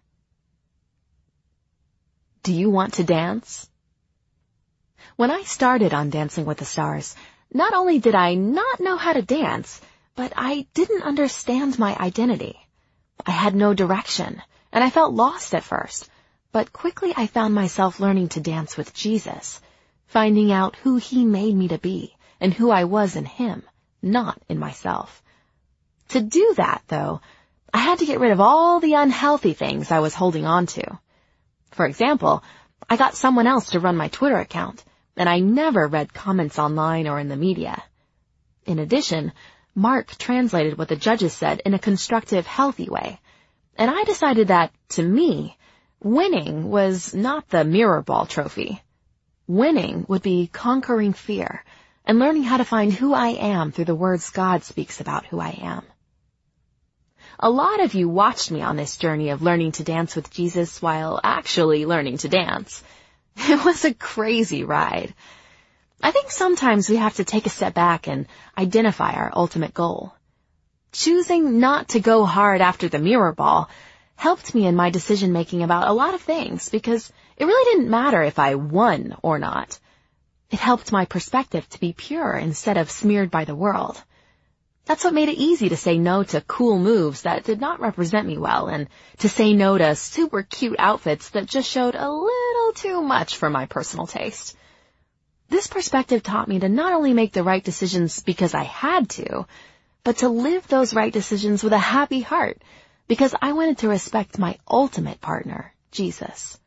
A: Do you want to dance? When I started on Dancing with the Stars, not only did I not know how to dance, but I didn't understand my identity. I had no direction, and I felt lost at first, but quickly I found myself learning to dance with Jesus, finding out who he made me to be and who I was in him, not in myself. To do that, though, I had to get rid of all the unhealthy things I was holding on to. For example, I got someone else to run my Twitter account, and I never read comments online or in the media. In addition, Mark translated what the judges said in a constructive, healthy way, and I decided that, to me, winning was not the mirror ball trophy. Winning would be conquering fear and learning how to find who I am through the words God speaks about who I am. A lot of you watched me on this journey of learning to dance with Jesus while actually learning to dance. It was a crazy ride. I think sometimes we have to take a step back and identify our ultimate goal. Choosing not to go hard after the mirror ball helped me in my decision-making about a lot of things because it really didn't matter if I won or not. It helped my perspective to be pure instead of smeared by the world. That's what made it easy to say no to cool moves that did not represent me well and to say no to super cute outfits that just showed a little too much for my personal taste. This perspective taught me to not only make the right decisions because I had to, but to live those right decisions with a happy heart because I wanted to respect my ultimate partner, Jesus.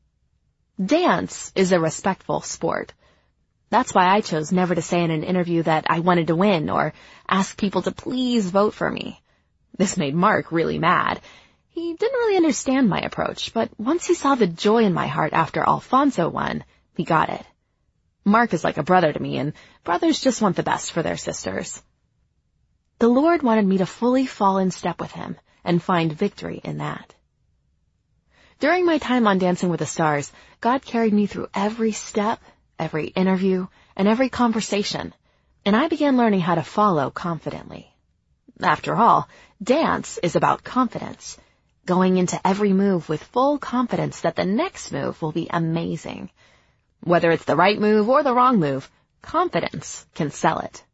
A: Dance is a respectful sport. That's why I chose never to say in an interview that I wanted to win or ask people to please vote for me. This made Mark really mad. He didn't really understand my approach, but once he saw the joy in my heart after Alfonso won, he got it. Mark is like a brother to me, and brothers just want the best for their sisters. The Lord wanted me to fully fall in step with him and find victory in that. During my time on Dancing with the Stars, God carried me through every step, every interview, and every conversation, and I began learning how to follow confidently. After all, dance is about confidence, going into every move with full confidence that the next move will be amazing. Whether it's the right move or the wrong move, confidence can sell it.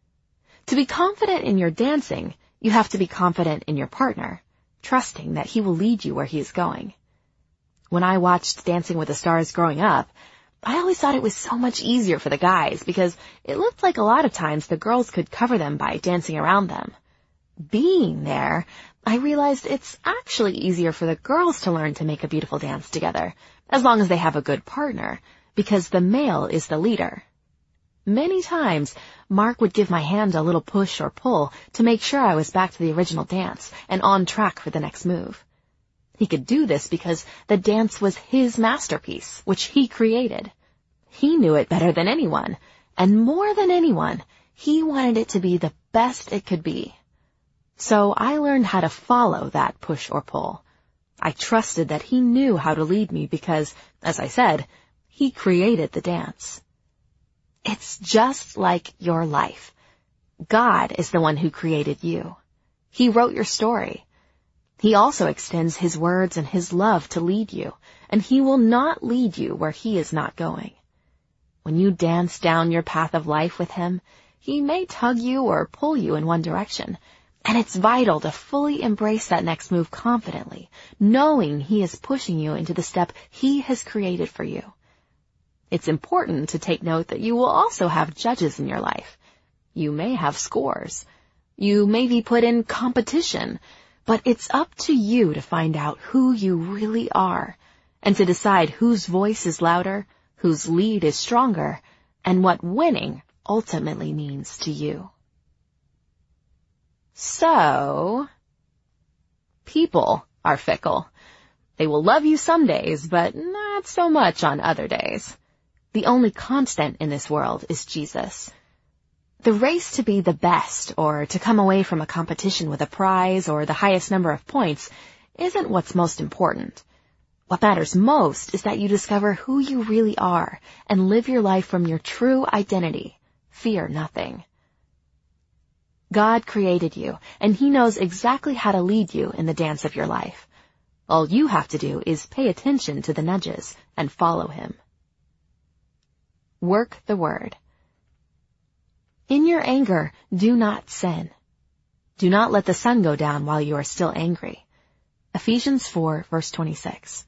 A: To be confident in your dancing, you have to be confident in your partner, trusting that he will lead you where he is going. When I watched Dancing with the Stars growing up, I always thought it was so much easier for the guys because it looked like a lot of times the girls could cover them by dancing around them. Being there, I realized it's actually easier for the girls to learn to make a beautiful dance together, as long as they have a good partner, because the male is the leader. Many times, Mark would give my hand a little push or pull to make sure I was back to the original dance and on track for the next move. He could do this because the dance was his masterpiece, which he created. He knew it better than anyone, and more than anyone, he wanted it to be the best it could be. So I learned how to follow that push or pull. I trusted that he knew how to lead me because, as I said, he created the dance. It's just like your life. God is the one who created you. He wrote your story. He also extends his words and his love to lead you, and he will not lead you where he is not going. When you dance down your path of life with him, he may tug you or pull you in one direction, and it's vital to fully embrace that next move confidently, knowing he is pushing you into the step he has created for you. It's important to take note that you will also have judges in your life. You may have scores. You may be put in competition, but it's up to you to find out who you really are and to decide whose voice is louder, whose lead is stronger, and what winning ultimately means to you. So, people are fickle. They will love you some days, but not so much on other days. The only constant in this world is Jesus. The race to be the best or to come away from a competition with a prize or the highest number of points isn't what's most important. What matters most is that you discover who you really are and live your life from your true identity. Fear nothing. God created you, and He knows exactly how to lead you in the dance of your life. All you have to do is pay attention to the nudges and follow Him. Work the Word. In your anger, do not sin. Do not let the sun go down while you are still angry. Ephesians four, verse twenty-six.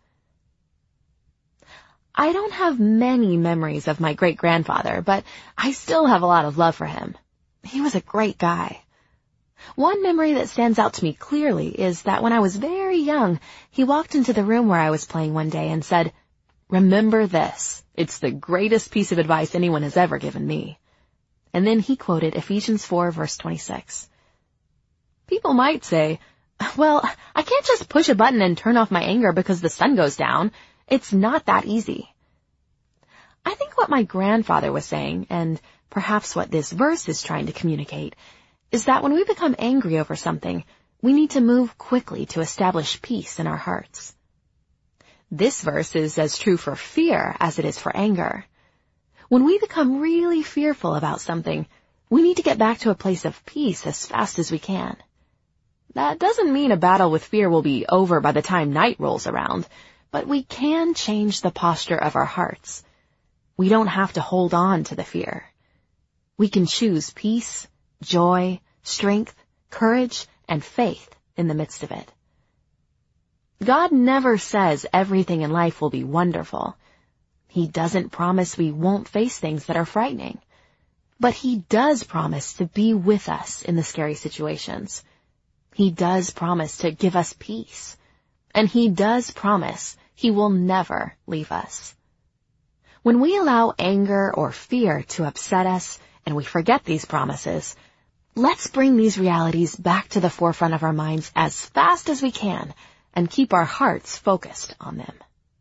A: I don't have many memories of my great-grandfather, but I still have a lot of love for him. He was a great guy. One memory that stands out to me clearly is that when I was very young, he walked into the room where I was playing one day and said, "Remember this. It's the greatest piece of advice anyone has ever given me." And then he quoted Ephesians four, verse twenty-six. People might say, well, I can't just push a button and turn off my anger because the sun goes down. It's not that easy. I think what my grandfather was saying, and perhaps what this verse is trying to communicate, is that when we become angry over something, we need to move quickly to establish peace in our hearts. This verse is as true for fear as it is for anger. When we become really fearful about something, we need to get back to a place of peace as fast as we can. That doesn't mean a battle with fear will be over by the time night rolls around, but we can change the posture of our hearts. We don't have to hold on to the fear. We can choose peace, joy, strength, courage, and faith in the midst of it. God never says everything in life will be wonderful. He doesn't promise we won't face things that are frightening. But He does promise to be with us in the scary situations. He does promise to give us peace. And He does promise He will never leave us. When we allow anger or fear to upset us and we forget these promises, let's bring these realities back to the forefront of our minds as fast as we can and keep our hearts focused on them.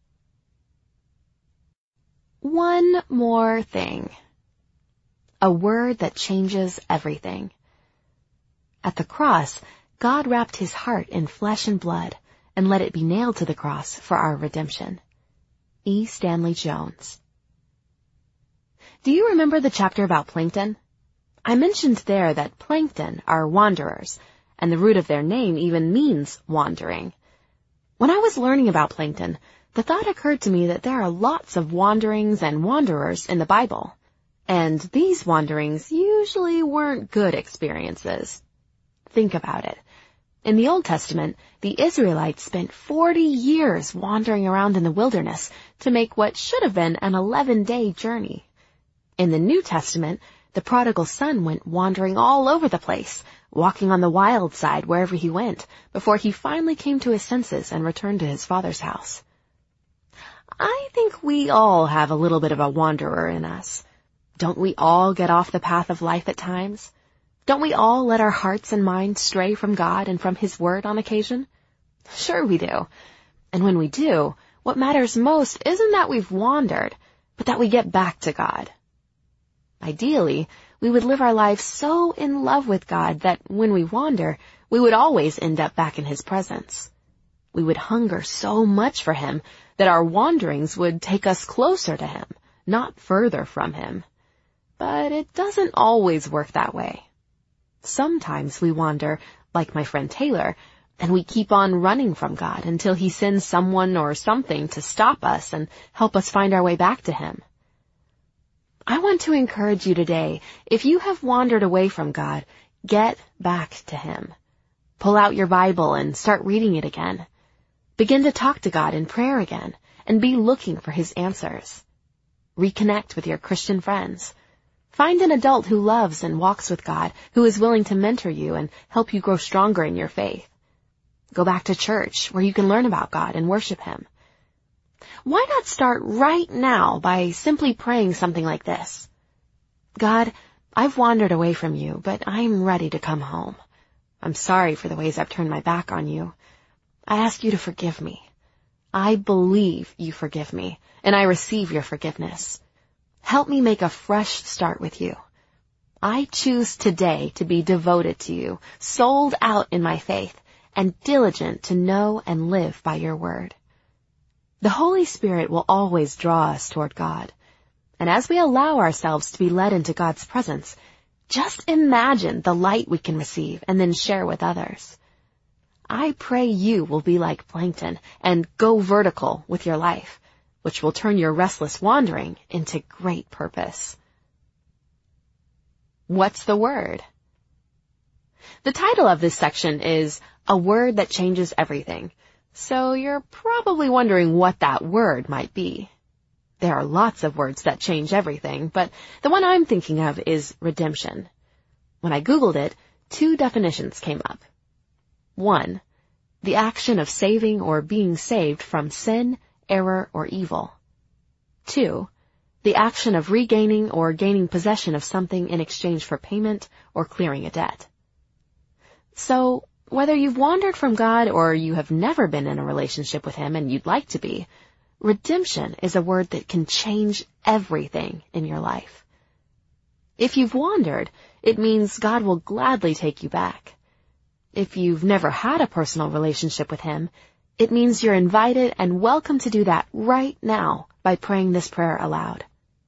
A: One more thing. A word that changes everything. At the cross, God wrapped His heart in flesh and blood and let it be nailed to the cross for our redemption. E. Stanley Jones. Do you remember the chapter about plankton? I mentioned there that plankton are wanderers, and the root of their name even means wandering. When I was learning about plankton, the thought occurred to me that there are lots of wanderings and wanderers in the Bible, and these wanderings usually weren't good experiences. Think about it. In the Old Testament, the Israelites spent forty years wandering around in the wilderness to make what should have been an eleven-day journey. In the New Testament, the prodigal son went wandering all over the place, walking on the wild side wherever he went, before he finally came to his senses and returned to his father's house. I think we all have a little bit of a wanderer in us. Don't we all get off the path of life at times? Don't we all let our hearts and minds stray from God and from His Word on occasion? Sure we do. And when we do, what matters most isn't that we've wandered, but that we get back to God. Ideally, we would live our lives so in love with God that when we wander, we would always end up back in His presence. We would hunger so much for Him that our wanderings would take us closer to Him, not further from Him. But it doesn't always work that way. Sometimes we wander, like my friend Taylor, and we keep on running from God until He sends someone or something to stop us and help us find our way back to Him. I want to encourage you today, if you have wandered away from God, get back to Him. Pull out your Bible and start reading it again. Begin to talk to God in prayer again, and be looking for His answers. Reconnect with your Christian friends. Find an adult who loves and walks with God, who is willing to mentor you and help you grow stronger in your faith. Go back to church, where you can learn about God and worship Him. Why not start right now by simply praying something like this? God, I've wandered away from You, but I'm ready to come home. I'm sorry for the ways I've turned my back on You. I ask You to forgive me. I believe You forgive me, and I receive Your forgiveness. Help me make a fresh start with You. I choose today to be devoted to you, sold out in my faith, and diligent to know and live by your word. The Holy Spirit will always draw us toward God. And as we allow ourselves to be led into God's presence, just imagine the light we can receive and then share with others. I pray you will be like plankton and go vertical with your life, which will turn your restless wandering into great purpose. What's the word? The title of this section is A Word That Changes Everything, so you're probably wondering what that word might be. There are lots of words that change everything, but the one I'm thinking of is redemption. When I Googled it, two definitions came up. One, the action of saving or being saved from sin, error, or evil. Two, the action of regaining or gaining possession of something in exchange for payment or clearing a debt. So, whether you've wandered from God or you have never been in a relationship with Him and you'd like to be, redemption is a word that can change everything in your life. If you've wandered, it means God will gladly take you back. If you've never had a personal relationship with Him, it means you're invited and welcome to do that right now by praying this prayer aloud.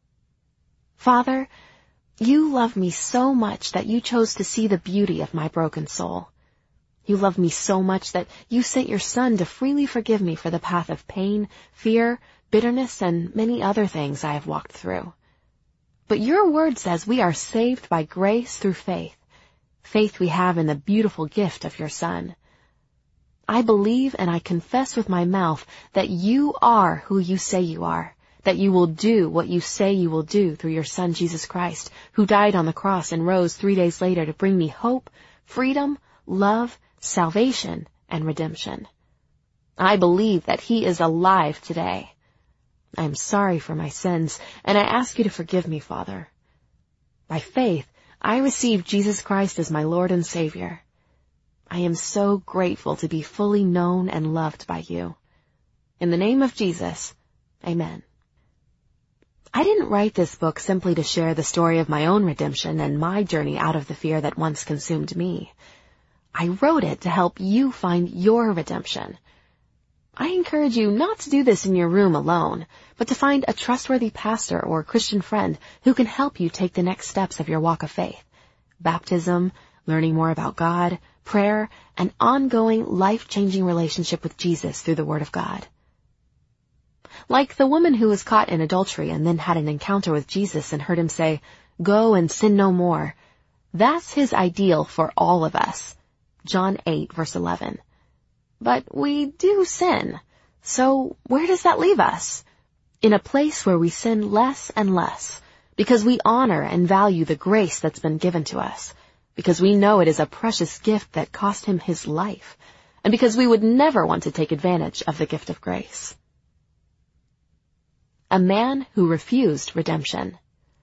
A: Father, you love me so much that you chose to see the beauty of my broken soul. You love me so much that you sent your Son to freely forgive me for the path of pain, fear, bitterness, and many other things I have walked through. But your word says we are saved by grace through faith, faith we have in the beautiful gift of your Son. I believe and I confess with my mouth that you are who you say you are, that you will do what you say you will do through your Son Jesus Christ, who died on the cross and rose three days later to bring me hope, freedom, love, salvation, and redemption. I believe that He is alive today. I am sorry for my sins, and I ask you to forgive me, Father. By faith, I receive Jesus Christ as my Lord and Savior. I am so grateful to be fully known and loved by you. In the name of Jesus, amen. I didn't write this book simply to share the story of my own redemption and my journey out of the fear that once consumed me. I wrote it to help you find your redemption. I encourage you not to do this in your room alone, but to find a trustworthy pastor or Christian friend who can help you take the next steps of your walk of faith. Baptism, learning more about God, prayer, and ongoing life-changing relationship with Jesus through the Word of God. Like the woman who was caught in adultery and then had an encounter with Jesus and heard Him say, "Go and sin no more." That's His ideal for all of us. John eight, verse eleven. But we do sin. So where does that leave us? In a place where we sin less and less, because we honor and value the grace that's been given to us, because we know it is a precious gift that cost Him His life, and because we would never want to take advantage of the gift of grace. A man who refused redemption.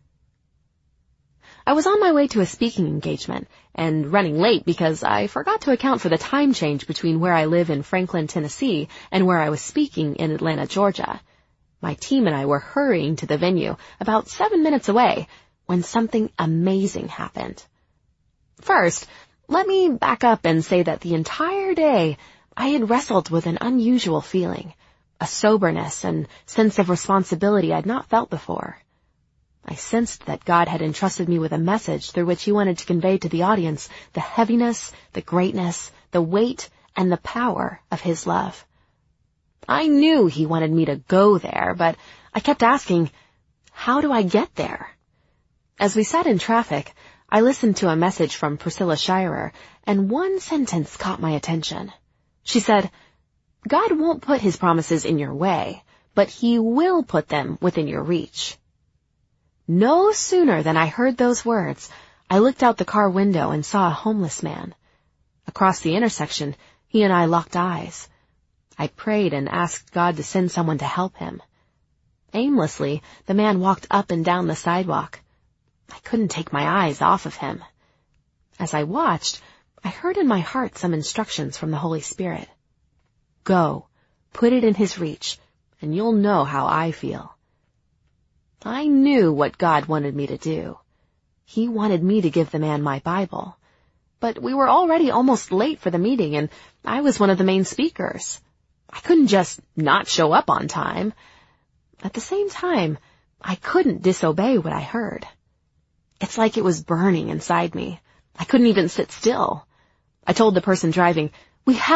A: I was on my way to a speaking engagement and running late because I forgot to account for the time change between where I live in Franklin, Tennessee, and where I was speaking in Atlanta, Georgia. My team and I were hurrying to the venue about seven minutes away when something amazing happened. First, let me back up and say that the entire day I had wrestled with an unusual feeling, a soberness and sense of responsibility I'd not felt before. I sensed that God had entrusted me with a message through which He wanted to convey to the audience the heaviness, the greatness, the weight, and the power of His love. I knew He wanted me to go there, but I kept asking, how do I get there? As we sat in traffic, I listened to a message from Priscilla Shirer, and one sentence caught my attention. She said, "God won't put His promises in your way, but He will put them within your reach." No sooner than I heard those words, I looked out the car window and saw a homeless man. Across the intersection, he and I locked eyes. I prayed and asked God to send someone to help him. Aimlessly, the man walked up and down the sidewalk. I couldn't take my eyes off of him. As I watched, I heard in my heart some instructions from the Holy Spirit. Go, put it in his reach, and you'll know how I feel. I knew what God wanted me to do. He wanted me to give the man my Bible. But we were already almost late for the meeting, and I was one of the main speakers. I couldn't just not show up on time. At the same time, I couldn't disobey what I heard. It's like it was burning inside me. I couldn't even sit still. I told the person driving, "We have